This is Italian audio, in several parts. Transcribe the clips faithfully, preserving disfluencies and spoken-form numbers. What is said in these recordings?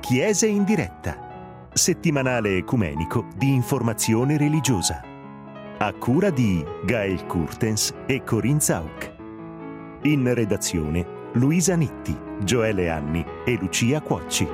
Chiese in diretta, settimanale ecumenico di informazione religiosa, a cura di Gael Kurtens e Corinne Zauk. In redazione Luisa Nitti, Gioele Anni e Lucia Cuocci.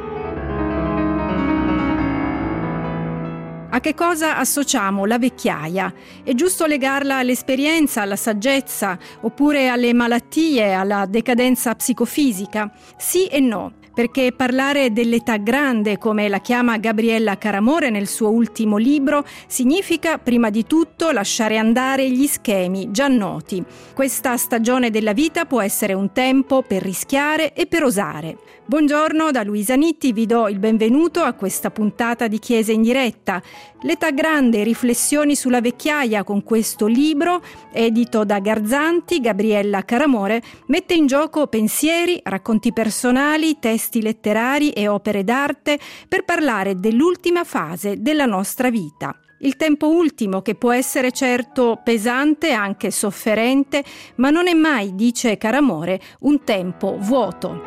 A che cosa associamo la vecchiaia? È giusto legarla all'esperienza, alla saggezza, oppure alle malattie, alla decadenza psicofisica? Sì e no. Perché parlare dell'età grande, come la chiama Gabriella Caramore nel suo ultimo libro, significa prima di tutto lasciare andare gli schemi già noti. Questa stagione della vita può essere un tempo per rischiare e per osare. Buongiorno da Luisa Nitti, vi do il benvenuto a questa puntata di Chiese in diretta. L'età grande, riflessioni sulla vecchiaia, con questo libro, edito da Garzanti, Gabriella Caramore, mette in gioco pensieri, racconti personali, testi letterari e opere d'arte per parlare dell'ultima fase della nostra vita. Il tempo ultimo, che può essere certo pesante, anche sofferente, ma non è mai, dice Caramore, un tempo vuoto.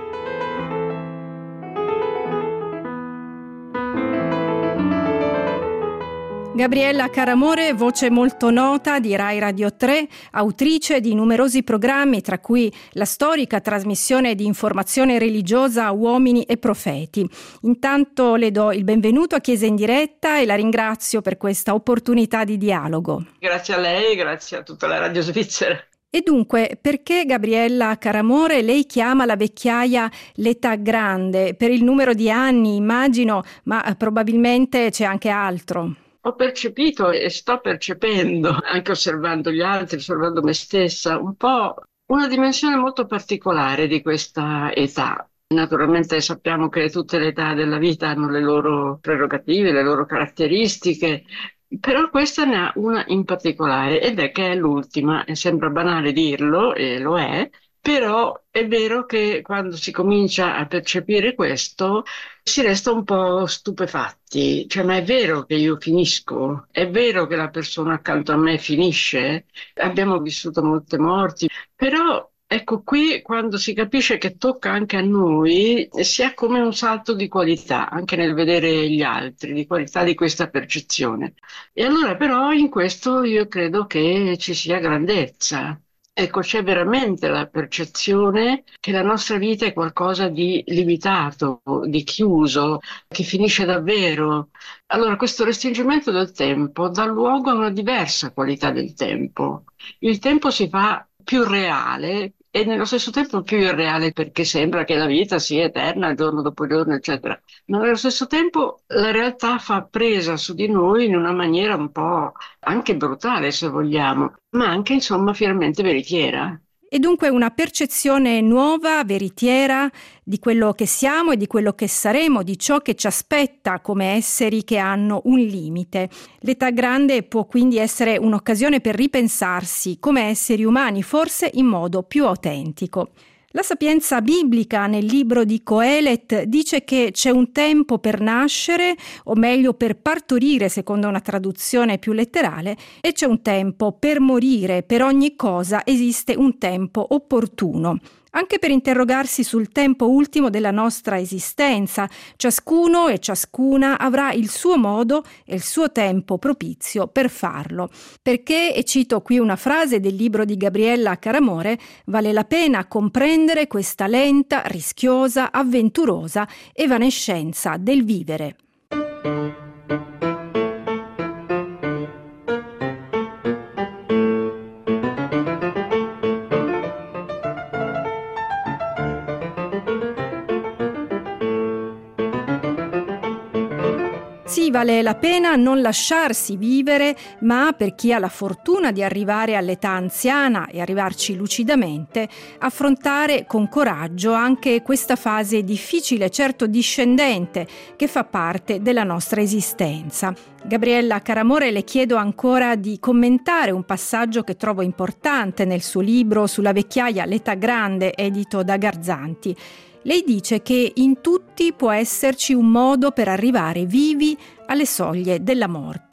Gabriella Caramore, voce molto nota di Rai Radio tre, autrice di numerosi programmi, tra cui la storica trasmissione di informazione religiosa Uomini e Profeti. Intanto le do il benvenuto a Chiesa in diretta e la ringrazio per questa opportunità di dialogo. Grazie a lei, grazie a tutta la radio svizzera. E dunque, perché Gabriella Caramore lei chiama la vecchiaia l'età grande? Per il numero di anni, immagino, ma probabilmente c'è anche altro. Ho percepito e sto percependo, anche osservando gli altri, osservando me stessa, un po' una dimensione molto particolare di questa età. Naturalmente sappiamo che tutte le età della vita hanno le loro prerogative, le loro caratteristiche, però questa ne ha una in particolare, ed è che è l'ultima. E sembra banale dirlo, e lo è, però è vero che quando si comincia a percepire questo si resta un po' stupefatti. Cioè, ma è vero che io finisco? È vero che la persona accanto a me finisce? Abbiamo vissuto molte morti, però ecco, qui quando si capisce che tocca anche a noi, si ha come un salto di qualità, anche nel vedere gli altri, di qualità di questa percezione. E allora però in questo io credo che ci sia grandezza. Ecco, c'è veramente la percezione che la nostra vita è qualcosa di limitato, di chiuso, che finisce davvero. Allora, questo restringimento del tempo dà luogo a una diversa qualità del tempo. Il tempo si fa più reale e nello stesso tempo più irreale, perché sembra che la vita sia eterna, giorno dopo giorno, eccetera. Ma nello stesso tempo la realtà fa presa su di noi in una maniera un po' anche brutale, se vogliamo, ma anche, insomma, finalmente veritiera. E dunque una percezione nuova, veritiera, di quello che siamo e di quello che saremo, di ciò che ci aspetta come esseri che hanno un limite. L'età grande può quindi essere un'occasione per ripensarsi come esseri umani, forse in modo più autentico. La sapienza biblica nel libro di Coelet dice che c'è un tempo per nascere, o meglio per partorire secondo una traduzione più letterale, e c'è un tempo per morire. Per ogni cosa esiste un tempo opportuno. Anche per interrogarsi sul tempo ultimo della nostra esistenza. Ciascuno e ciascuna avrà il suo modo e il suo tempo propizio per farlo. Perché, e cito qui una frase del libro di Gabriella Caramore, vale la pena comprendere questa lenta, rischiosa, avventurosa evanescenza del vivere. Sì, vale la pena non lasciarsi vivere, ma per chi ha la fortuna di arrivare all'età anziana e arrivarci lucidamente, affrontare con coraggio anche questa fase difficile, certo discendente, che fa parte della nostra esistenza. Gabriella Caramore, le chiedo ancora di commentare un passaggio che trovo importante nel suo libro sulla vecchiaia, l'età grande, edito da Garzanti. Lei dice che in tutti può esserci un modo per arrivare vivi alle soglie della morte.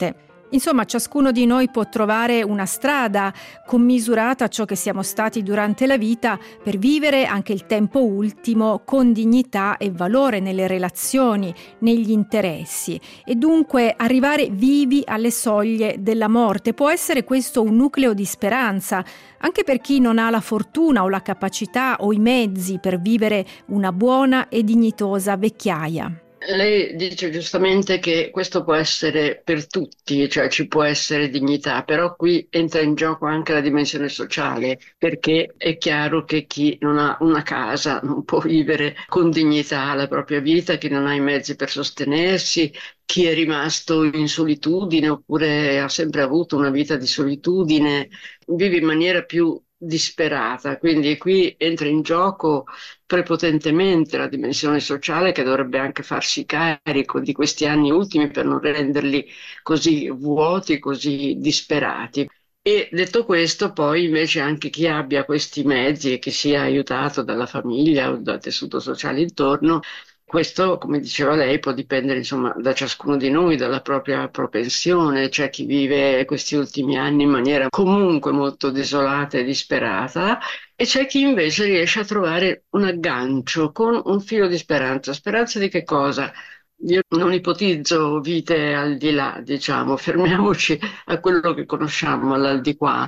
Insomma, ciascuno di noi può trovare una strada commisurata a ciò che siamo stati durante la vita per vivere anche il tempo ultimo con dignità e valore nelle relazioni, negli interessi e dunque arrivare vivi alle soglie della morte. Può essere questo un nucleo di speranza anche per chi non ha la fortuna o la capacità o i mezzi per vivere una buona e dignitosa vecchiaia. Lei dice giustamente che questo può essere per tutti, cioè ci può essere dignità, però qui entra in gioco anche la dimensione sociale, perché è chiaro che chi non ha una casa non può vivere con dignità la propria vita, chi non ha i mezzi per sostenersi, chi è rimasto in solitudine oppure ha sempre avuto una vita di solitudine, vive in maniera più disperata. Quindi qui entra in gioco prepotentemente la dimensione sociale, che dovrebbe anche farsi carico di questi anni ultimi per non renderli così vuoti, così disperati. E detto questo, poi invece anche chi abbia questi mezzi e che sia aiutato dalla famiglia o dal tessuto sociale intorno, questo, come diceva lei, può dipendere insomma da ciascuno di noi, dalla propria propensione. C'è chi vive questi ultimi anni in maniera comunque molto desolata e disperata, e c'è chi invece riesce a trovare un aggancio con un filo di speranza. Speranza di che cosa? Io non ipotizzo vite al di là, diciamo, fermiamoci a quello che conosciamo, all'al di qua.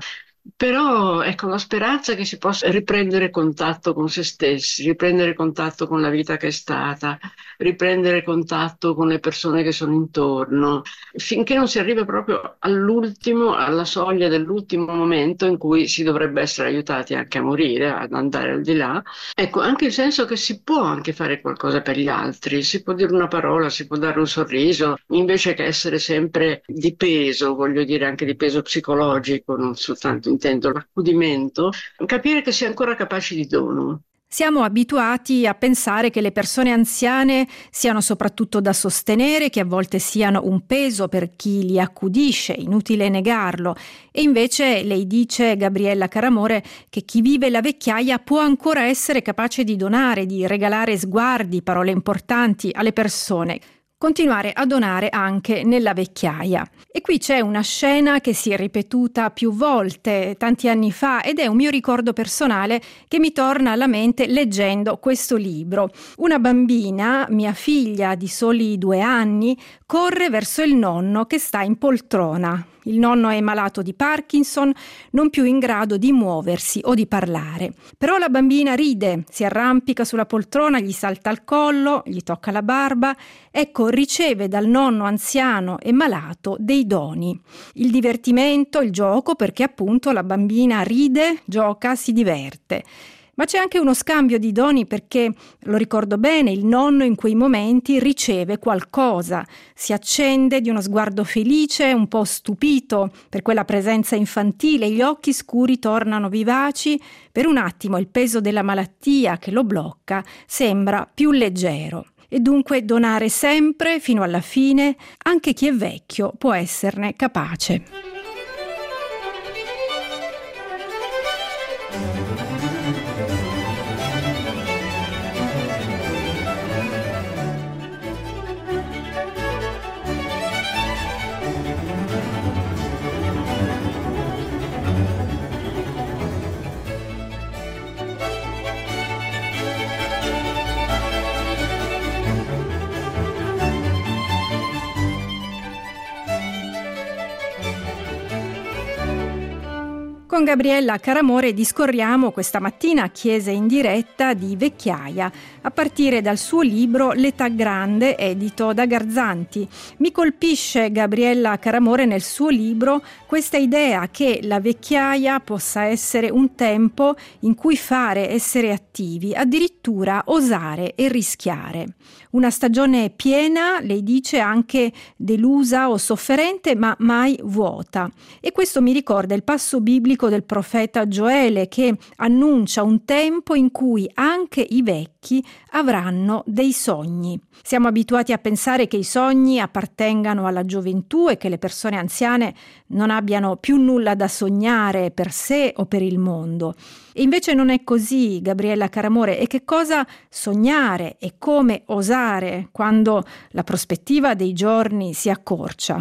Però ecco, la speranza che si possa riprendere contatto con se stessi, riprendere contatto con la vita che è stata, riprendere contatto con le persone che sono intorno, finché non si arriva proprio all'ultimo, alla soglia dell'ultimo momento in cui si dovrebbe essere aiutati anche a morire, ad andare al di là. Ecco, anche il senso che si può anche fare qualcosa per gli altri, si può dire una parola, si può dare un sorriso, invece che essere sempre di peso, voglio dire anche di peso psicologico, non soltanto intendo l'accudimento, capire che si è ancora capaci di dono. Siamo abituati a pensare che le persone anziane siano soprattutto da sostenere, che a volte siano un peso per chi li accudisce, inutile negarlo. E invece lei dice, Gabriella Caramore, che chi vive la vecchiaia può ancora essere capace di donare, di regalare sguardi, parole importanti alle persone. Continuare a donare anche nella vecchiaia. E qui c'è una scena che si è ripetuta più volte tanti anni fa ed è un mio ricordo personale che mi torna alla mente leggendo questo libro. Una bambina, mia figlia di soli due anni, corre verso il nonno che sta in poltrona. Il nonno è malato di Parkinson, non più in grado di muoversi o di parlare. Però la bambina ride, si arrampica sulla poltrona, gli salta al collo, gli tocca la barba. Ecco, riceve dal nonno anziano e malato dei doni. Il divertimento, il gioco, perché appunto la bambina ride, gioca, si diverte. Ma c'è anche uno scambio di doni perché, lo ricordo bene, il nonno in quei momenti riceve qualcosa, si accende di uno sguardo felice, un po' stupito per quella presenza infantile, gli occhi scuri tornano vivaci, per un attimo il peso della malattia che lo blocca sembra più leggero. E dunque donare sempre, fino alla fine, anche chi è vecchio può esserne capace. Con Gabriella Caramore discorriamo questa mattina a Chiesa in diretta di vecchiaia, a partire dal suo libro L'età grande, edito da Garzanti. Mi colpisce Gabriella Caramore nel suo libro questa idea che la vecchiaia possa essere un tempo in cui fare, essere attivi, addirittura osare e rischiare. Una stagione piena, lei dice, anche delusa o sofferente, ma mai vuota. E questo mi ricorda il passo biblico del profeta Gioele che annuncia un tempo in cui anche i vecchi avranno dei sogni. Siamo abituati a pensare che i sogni appartengano alla gioventù e che le persone anziane non abbiano più nulla da sognare per sé o per il mondo. E invece non è così, Gabriella Caramore. E che cosa sognare e come osare quando la prospettiva dei giorni si accorcia?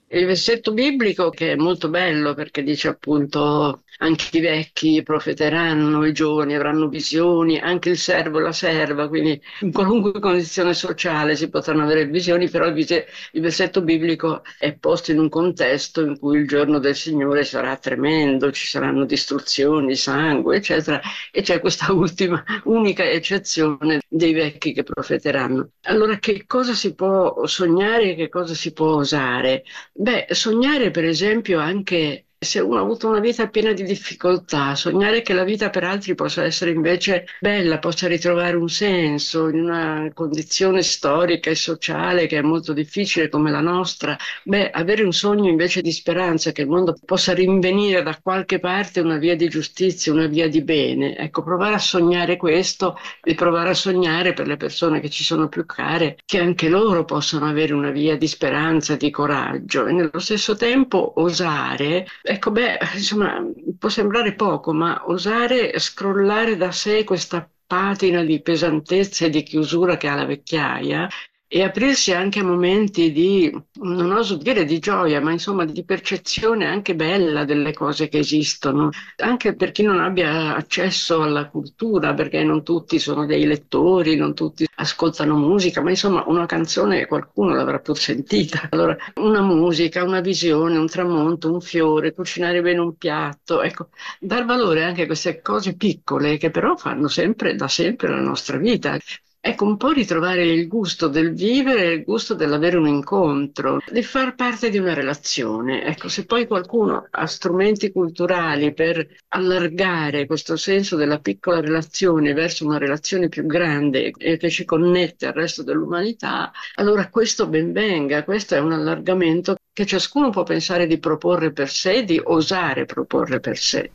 Il versetto biblico che è molto bello perché dice appunto anche i vecchi profeteranno, i giovani avranno visioni, anche il servo e la serva, quindi in qualunque condizione sociale si potranno avere visioni, però il, vise- il versetto biblico è posto in un contesto in cui il giorno del Signore sarà tremendo, ci saranno distruzioni, sangue, eccetera, e c'è questa ultima, unica eccezione dei vecchi che profeteranno. Allora, che cosa si può sognare e che cosa si può osare? Beh, sognare per esempio anche se uno ha avuto una vita piena di difficoltà, sognare che la vita per altri possa essere invece bella, possa ritrovare un senso in una condizione storica e sociale che è molto difficile come la nostra, beh, avere un sogno invece di speranza che il mondo possa rinvenire da qualche parte una via di giustizia, una via di bene. Ecco, provare a sognare questo e provare a sognare per le persone che ci sono più care che anche loro possano avere una via di speranza, di coraggio e nello stesso tempo osare. Ecco, beh, insomma, può sembrare poco, ma osare scrollare da sé questa patina di pesantezza e di chiusura che ha la vecchiaia e aprirsi anche a momenti di, non oso dire di gioia, ma insomma di percezione anche bella delle cose che esistono, anche per chi non abbia accesso alla cultura, perché non tutti sono dei lettori, non tutti ascoltano musica, ma insomma una canzone qualcuno l'avrà pur sentita. Allora, una musica, una visione, un tramonto, un fiore, cucinare bene un piatto, ecco, dar valore anche a queste cose piccole che però fanno sempre, da sempre la nostra vita. Ecco, un po' ritrovare il gusto del vivere, il gusto dell'avere un incontro, di far parte di una relazione. Ecco, se poi qualcuno ha strumenti culturali per allargare questo senso della piccola relazione verso una relazione più grande e che ci connette al resto dell'umanità, allora questo ben venga, questo è un allargamento che ciascuno può pensare di proporre per sé, di osare proporre per sé.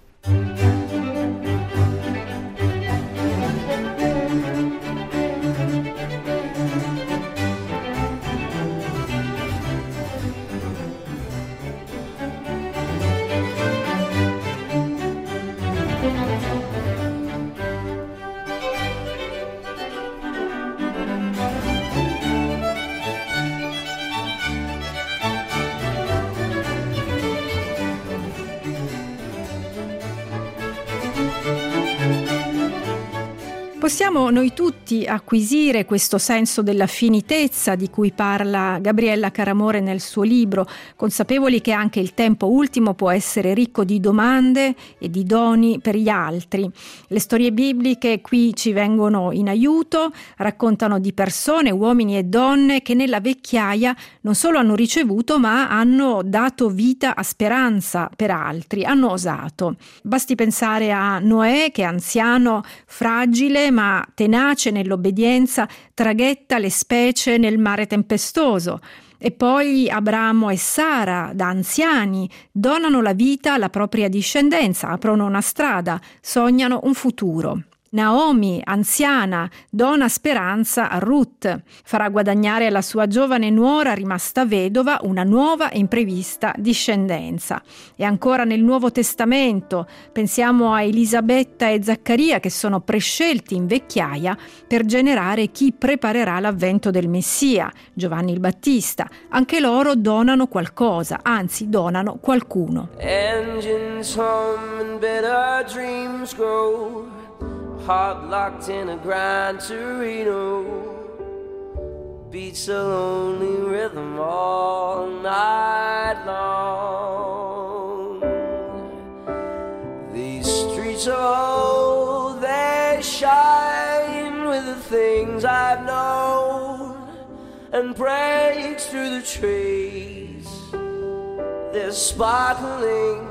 Possiamo noi tutti acquisire questo senso della finitezza di cui parla Gabriella Caramore nel suo libro, consapevoli che anche il tempo ultimo può essere ricco di domande e di doni per gli altri. Le storie bibliche qui ci vengono in aiuto, raccontano di persone, uomini e donne che nella vecchiaia non solo hanno ricevuto ma hanno dato vita a speranza per altri, hanno osato. Basti pensare a Noè che anziano, fragile ma tenace nell'obbedienza, traghetta le specie nel mare tempestoso. E poi Abramo e Sara, da anziani, donano la vita alla propria discendenza, aprono una strada, sognano un futuro. Naomi, anziana, dona speranza a Ruth, farà guadagnare alla sua giovane nuora rimasta vedova una nuova e imprevista discendenza. E ancora nel Nuovo Testamento pensiamo a Elisabetta e Zaccaria che sono prescelti in vecchiaia per generare chi preparerà l'avvento del Messia, Giovanni il Battista. Anche loro donano qualcosa, anzi donano qualcuno. Engines hum and better dreams grow. Heart locked in a Gran Torino, beats a lonely rhythm all night long. These streets are old, they shine with the things I've known, and breaks through the trees, they're sparkling.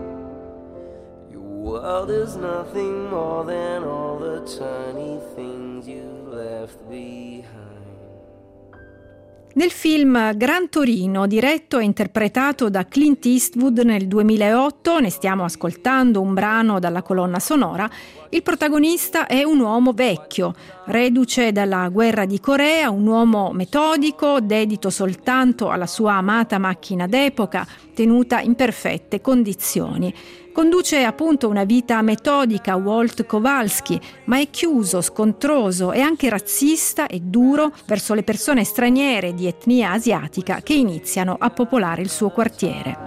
World is nothing more than all the tiny things you left behind. Nel film Gran Torino, diretto e interpretato da Clint Eastwood nel duemilaotto, ne stiamo ascoltando un brano dalla colonna sonora, il protagonista è un uomo vecchio, reduce dalla guerra di Corea, un uomo metodico, dedito soltanto alla sua amata macchina d'epoca, tenuta in perfette condizioni. Conduce appunto una vita metodica, Walt Kowalski, ma è chiuso, scontroso e anche razzista e duro verso le persone straniere di etnia asiatica che iniziano a popolare il suo quartiere.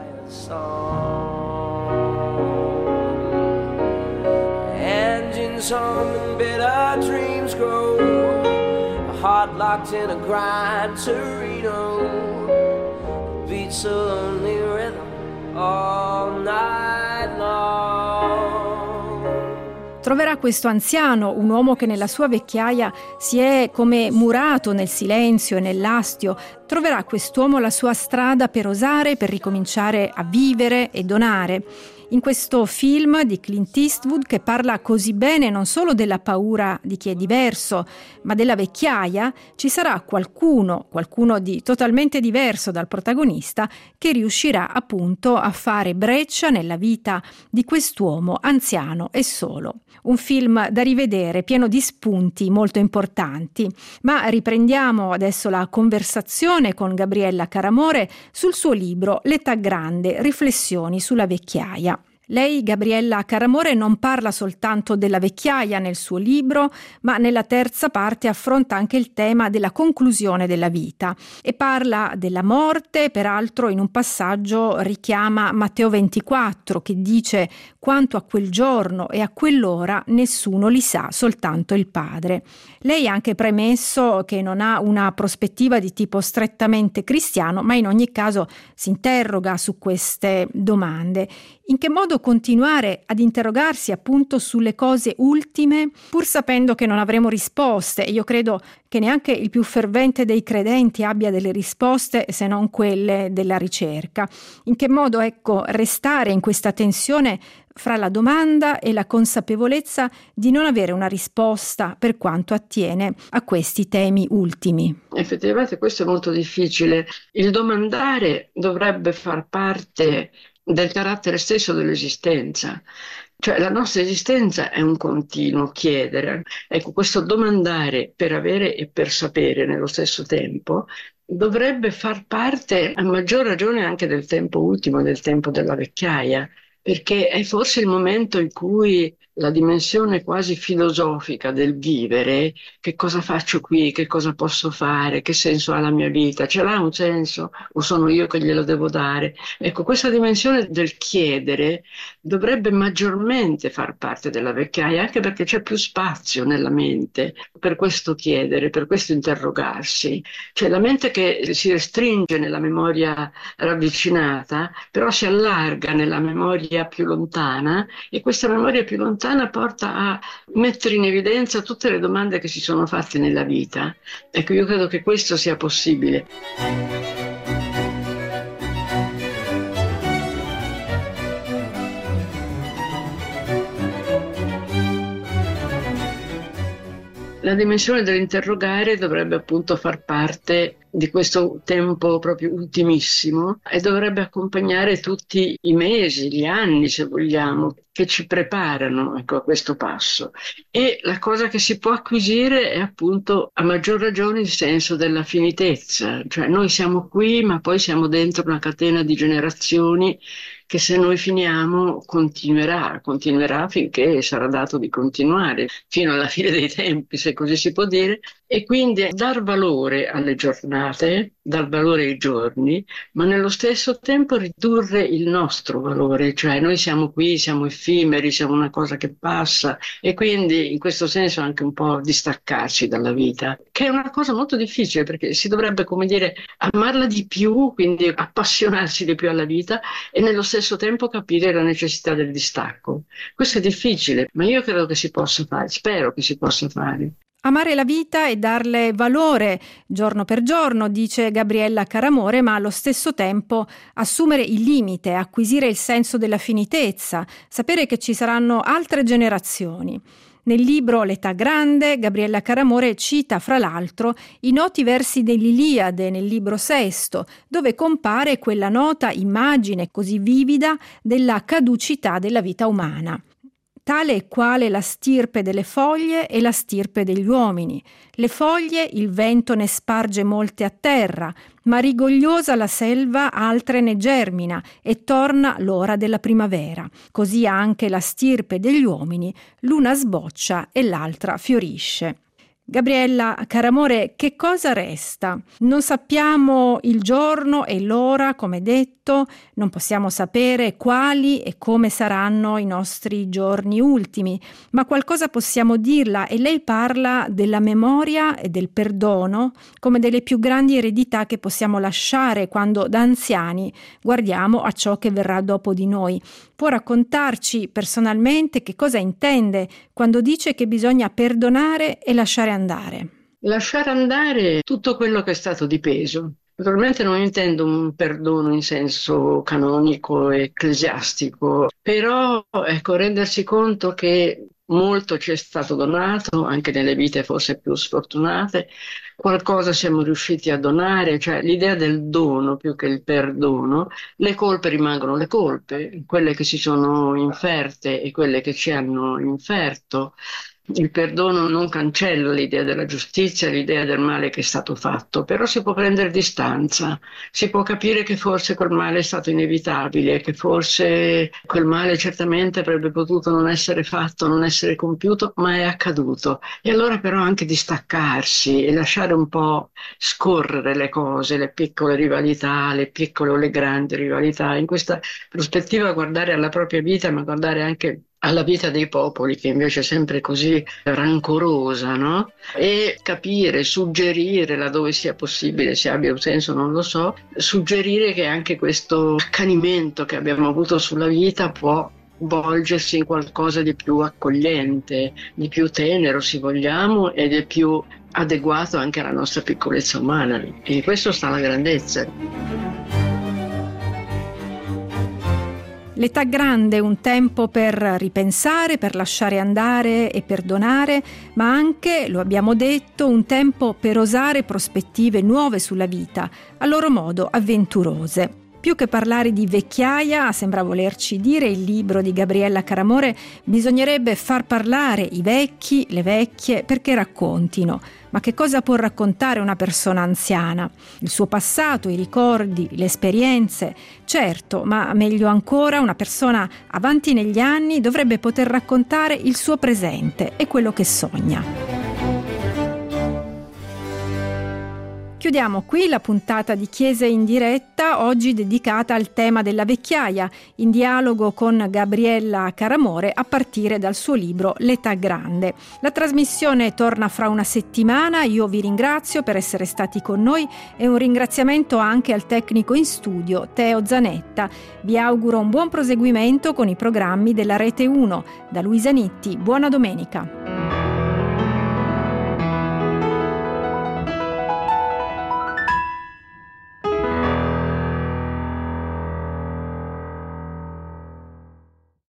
Engines hum and bitter dreams grow, a heart locked in a Gran Torino, beats a lonely rhythm all night long. Troverà questo anziano, un uomo che nella sua vecchiaia si è come murato nel silenzio e nell'astio. Troverà quest'uomo la sua strada per osare, per ricominciare a vivere e donare. In questo film di Clint Eastwood, che parla così bene non solo della paura di chi è diverso, ma della vecchiaia, ci sarà qualcuno, qualcuno di totalmente diverso dal protagonista, che riuscirà appunto a fare breccia nella vita di quest'uomo anziano e solo. Un film da rivedere, pieno di spunti molto importanti. Ma riprendiamo adesso la conversazione con Gabriella Caramore sul suo libro L'età grande, riflessioni sulla vecchiaia. Lei, Gabriella Caramore, non parla soltanto della vecchiaia nel suo libro, ma nella terza parte affronta anche il tema della conclusione della vita e parla della morte. Peraltro in un passaggio richiama Matteo ventiquattro, che dice: quanto a quel giorno e a quell'ora nessuno li sa, soltanto il Padre. Lei ha anche premesso che non ha una prospettiva di tipo strettamente cristiano, ma in ogni caso si interroga su queste domande. In che modo continuare ad interrogarsi appunto sulle cose ultime, pur sapendo che non avremo risposte? E io credo che neanche il più fervente dei credenti abbia delle risposte se non quelle della ricerca. In che modo, ecco, restare in questa tensione fra la domanda e la consapevolezza di non avere una risposta per quanto attiene a questi temi ultimi. Effettivamente questo è molto difficile. Il domandare dovrebbe far parte del carattere stesso dell'esistenza. Cioè la nostra esistenza è un continuo chiedere. Ecco, questo domandare per avere e per sapere nello stesso tempo dovrebbe far parte a maggior ragione anche del tempo ultimo, del tempo della vecchiaia, perché è forse il momento in cui la dimensione quasi filosofica del vivere, che cosa faccio qui, che cosa posso fare, che senso ha la mia vita, ce l'ha un senso o sono io che glielo devo dare? Ecco, questa dimensione del chiedere dovrebbe maggiormente far parte della vecchiaia, anche perché c'è più spazio nella mente per questo chiedere, per questo interrogarsi. Cioè la mente che si restringe nella memoria ravvicinata, però si allarga nella memoria più lontana, e questa memoria più lontana porta a mettere in evidenza tutte le domande che si sono fatte nella vita. Ecco, io credo che questo sia possibile. La dimensione dell'interrogare dovrebbe appunto far parte di questo tempo proprio ultimissimo e dovrebbe accompagnare tutti i mesi, gli anni, se vogliamo, che ci preparano, ecco, a questo passo. E la cosa che si può acquisire è appunto a maggior ragione il senso della finitezza, cioè noi siamo qui ma poi siamo dentro una catena di generazioni che se noi finiamo continuerà, continuerà finché sarà dato di continuare, fino alla fine dei tempi, se così si può dire, e quindi dar valore alle giornate, dar valore ai giorni, ma nello stesso tempo ridurre il nostro valore, cioè noi siamo qui, siamo effimeri, siamo una cosa che passa, e quindi in questo senso anche un po' distaccarci dalla vita, che è una cosa molto difficile perché si dovrebbe, come dire, amarla di più, quindi appassionarsi di più alla vita e nello stesso tempo capire la necessità del distacco. Questo è difficile, ma io credo che si possa fare, spero che si possa fare. Amare la vita e darle valore giorno per giorno, dice Gabriella Caramore, ma allo stesso tempo assumere il limite, acquisire il senso della finitezza, sapere che ci saranno altre generazioni. Nel libro L'età grande, Gabriella Caramore cita fra l'altro i noti versi dell'Iliade nel libro sesto, dove compare quella nota immagine così vivida della caducità della vita umana. tale e quale la stirpe delle foglie e la stirpe degli uomini. Le foglie il vento ne sparge molte a terra, ma rigogliosa la selva altre ne germina e torna l'ora della primavera. Così anche la stirpe degli uomini, l'una sboccia e l'altra fiorisce. Gabriella Caramore, che cosa resta? Non sappiamo il giorno e l'ora, come detto, non possiamo sapere quali e come saranno i nostri giorni ultimi, ma qualcosa possiamo dirla, e lei parla della memoria e del perdono come delle più grandi eredità che possiamo lasciare quando da anziani guardiamo a ciò che verrà dopo di noi. Può raccontarci personalmente che cosa intende quando dice che bisogna perdonare e lasciare andare? Lasciare andare tutto quello che è stato di peso. Naturalmente non intendo un perdono in senso canonico e ecclesiastico, però ecco, rendersi conto che molto ci è stato donato, anche nelle vite forse più sfortunate, qualcosa siamo riusciti a donare, cioè l'idea del dono più che il perdono. Le colpe rimangono le colpe, quelle che si sono inferte e quelle che ci hanno inferto. Il perdono non cancella l'idea della giustizia, l'idea del male che è stato fatto, però si può prendere distanza, si può capire che forse quel male è stato inevitabile, che forse quel male certamente avrebbe potuto non essere fatto, non essere compiuto, ma è accaduto. E allora però anche distaccarsi e lasciare un po' scorrere le cose, le piccole rivalità, le piccole o le grandi rivalità. In questa prospettiva guardare alla propria vita, ma guardare anche alla vita dei popoli, che invece è sempre così rancorosa, no? E capire, suggerire, laddove sia possibile, se abbia un senso non lo so, suggerire che anche questo accanimento che abbiamo avuto sulla vita può volgersi in qualcosa di più accogliente, di più tenero, se vogliamo, ed è più adeguato anche alla nostra piccolezza umana. E in questo sta la grandezza. L'età grande è un tempo per ripensare, per lasciare andare e perdonare, ma anche, lo abbiamo detto, un tempo per osare prospettive nuove sulla vita, a loro modo avventurose. Più che parlare di vecchiaia, sembra volerci dire il libro di Gabriella Caramore, bisognerebbe far parlare i vecchi, le vecchie, perché raccontino. Ma che cosa può raccontare una persona anziana? Il suo passato, i ricordi, le esperienze? Certo, ma meglio ancora, una persona avanti negli anni dovrebbe poter raccontare il suo presente e quello che sogna. Chiudiamo qui la puntata di Chiese in diretta, oggi dedicata al tema della vecchiaia, in dialogo con Gabriella Caramore a partire dal suo libro L'età grande. La trasmissione torna fra una settimana, io vi ringrazio per essere stati con noi e un ringraziamento anche al tecnico in studio Teo Zanetta. Vi auguro un buon proseguimento con i programmi della Rete uno. Da Luisa Nitti, buona domenica.